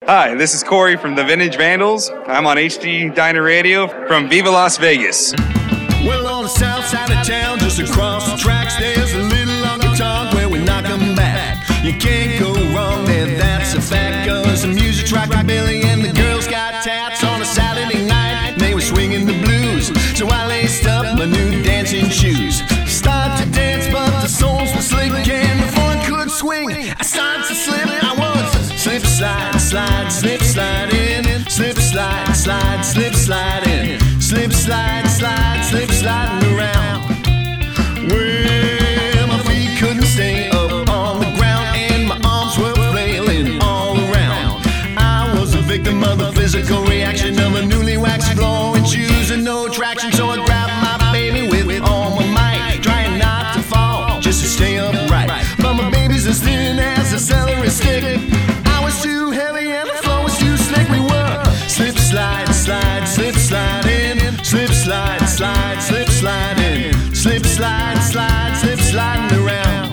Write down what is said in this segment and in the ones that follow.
Hi, this is Corey from the Vintage Vandals. I'm on HD Diner Radio from Viva Las Vegas. Well, on the south side of town, just across the tracks, there's a little honky tonk where we knock 'em back. You can't go wrong there, that's a fact, 'cause the music's rockabilly and the girls got tats. On a Saturday night, they were swinging the blues, so I laced up my new dancing shoes. Started to dance, but the soles were slick, and before I could swing, I started to slip. I was slip, slide, slide, slip, slide in, slip, slide, slide, slip, slide in, slip, slide, slide, slip, sliding around. Well, my feet couldn't stay up on the ground, and my arms were flailing all around. I was a victim of the physical reaction of a newly waxed floor and shoes and no traction, so I grabbed my baby with all my might, trying not to fall, just to stay upright. But my baby's as thin as a celery stick. I was too heavy and the floor was too slick. We were slip, slide, slide, slip, slide in, slip, slide, slide, slip, slide in, slip, slide, slide, slip, sliding around.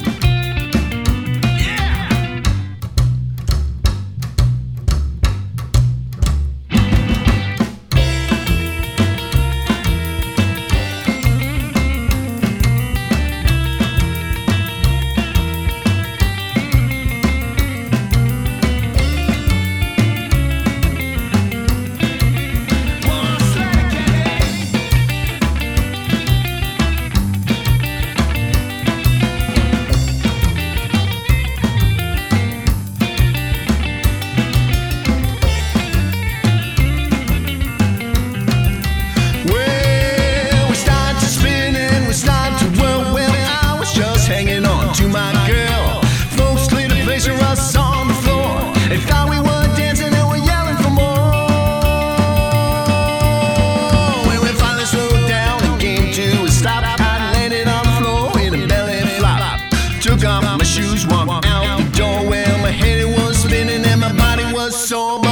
To my girl, folks cleared a place for us on the floor. They thought we were dancing and were yelling for more. When we finally slowed down and came to a stop, I landed on the floor in a belly flop. Took off my shoes, walked out the door. Well, my head was spinning and my body was sore.